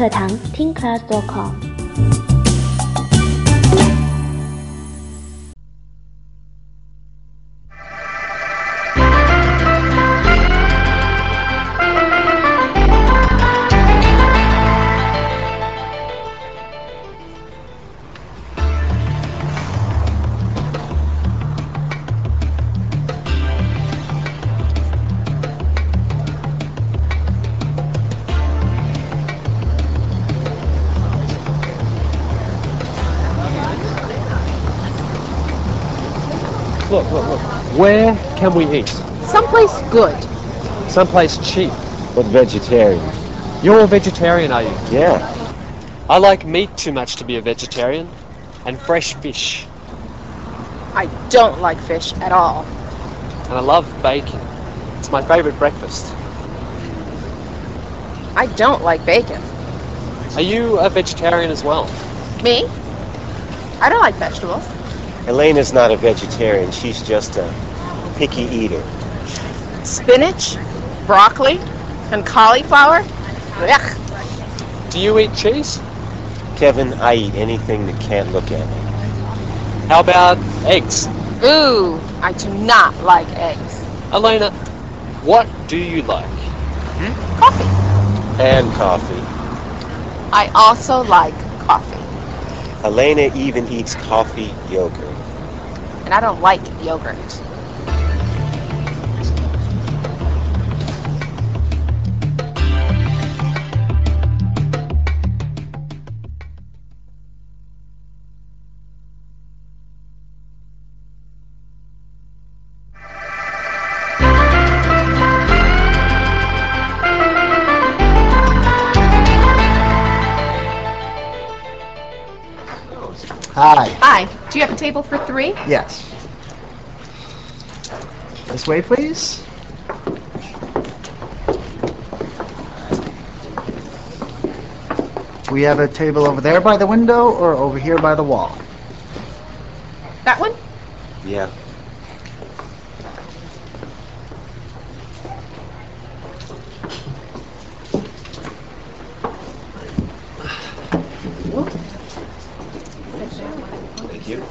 课堂听 class.com。 Look. Where can we eat? Someplace good. Someplace cheap. But vegetarian. You're a vegetarian, are you? Yeah. I like meat too much to be a vegetarian. And fresh fish. I don't like fish at all. And I love bacon. It's my favorite breakfast. I don't like bacon. Are you a vegetarian as well? Me? I don't like vegetables. Elena's not a vegetarian. She's just a picky eater. Spinach, broccoli, and cauliflower? Ugh. Do you eat cheese? Kevin, I eat anything that can't look at me. How about eggs? Ooh, I do not like eggs. Elena, what do you like? Coffee. And coffee. I also like coffee. Elena even eats coffee yogurt. And I don't like yogurt. Hi. Hi. Do you have a table for 3? Yes. This way, please. We have a table over there by the window or over here by the wall. That one? Yeah. Thank you.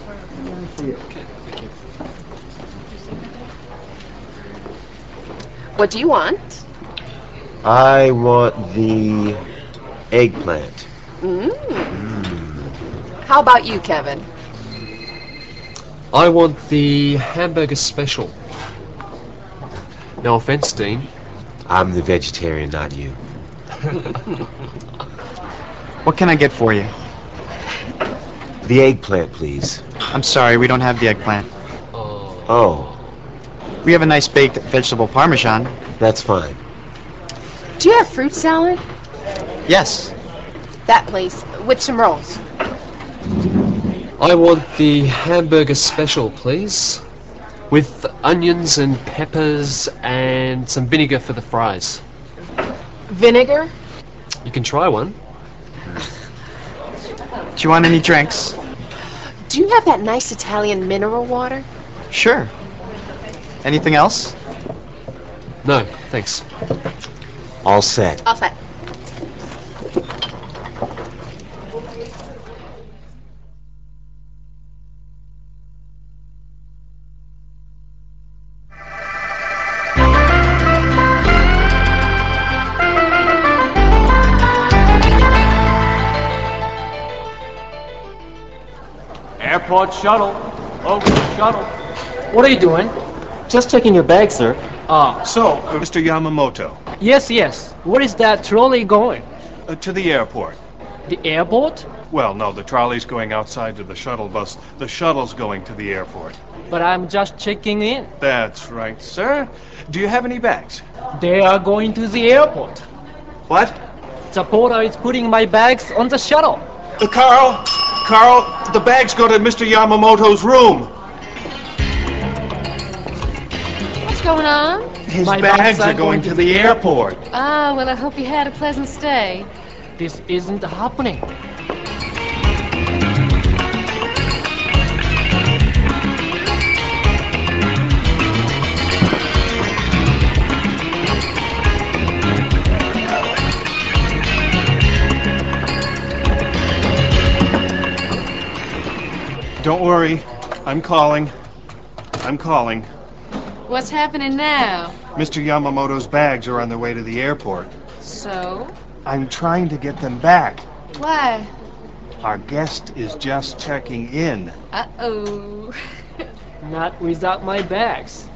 What do you want? I want the eggplant. How about you, Kevin? I want the hamburger special. No offense, Dean. I'm the vegetarian, not you. What can I get for you? The eggplant, please. I'm sorry, we don't have the eggplant. Oh, We have a nice baked vegetable parmesan. that's fine. Do you have fruit salad? Yes. That place, with some rolls. I want the hamburger special, please. With onions and peppers and some vinegar for the fries. Vinegar? You can try one. Do you want any drinks? Do you have that nice Italian mineral water? Sure. Anything else? No, thanks. All set. All set. Airport shuttle. Over shuttle. What are you doing? Just checking your bag, sir. So, Mr. Yamamoto, Yes. Where is that trolley going? to the airport. The airport? Well, no, the trolley's going outside to the shuttle bus. The shuttle's going to the airport. But I'm just checking in. That's right, sir. Do you have any bags? They are going to the airport. What? The porter is putting my bags on the shuttle. Carl, the bags go to Mr. Yamamoto's room. What's going on? His My bags are going to the airport. Ah, well, I hope you had a pleasant stay. This isn't happening. Don't worry. I'm calling. I'm calling. What's happening now? Mr. Yamamoto's bags are on their way to the airport. So? I'm trying to get them back. Why? Our guest is just checking in. Uh-oh. Not without my bags.